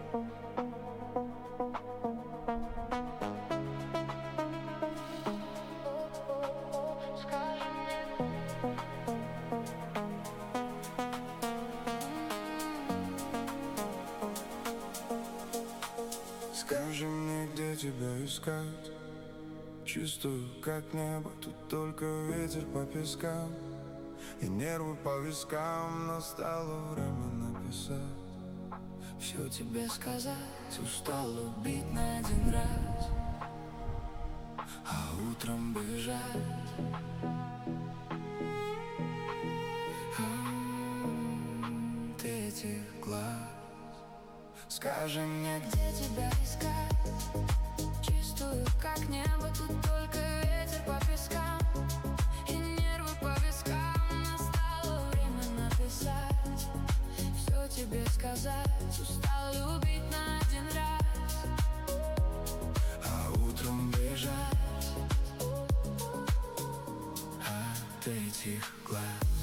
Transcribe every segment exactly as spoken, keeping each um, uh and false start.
Скажи мне, где тебя искать. Чувствую, как небо, тут только ветер по пескам и нервы по вискам. Настало время написать все тебе сказать. Устал убить на один раз, а утром бежать. М-м, ты этих глаз. Скажи мне, где тебя искать. Чувствую, как небо, тут только ветер по пескам и нервы по вискам. Настало время написать все тебе сказать. Устал любить на один раз, а утром бежать от этих глаз.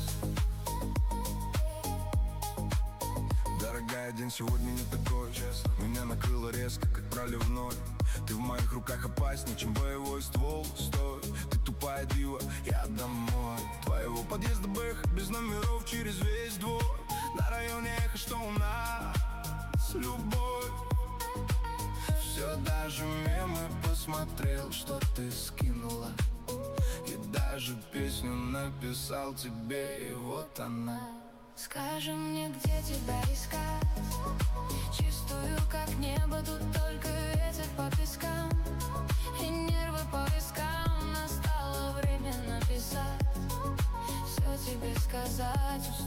Дорогая, день сегодня не такой, честно. Меня накрыло резко, как проливной. Ты в моих руках опаснее, чем боевой ствол. Стой, ты тупая дива, я домой. Твоего подъезда бэх, без номеров через весь двор. На районе эхо, что у нас любовь. Все, даже мемы посмотрел, что ты скинула. И даже песню написал тебе, и вот она. Скажи мне, где тебя искать. Чувствую, как небо, тут только ветер по пескам и нервы по вискам. Настало время написать все тебе сказать.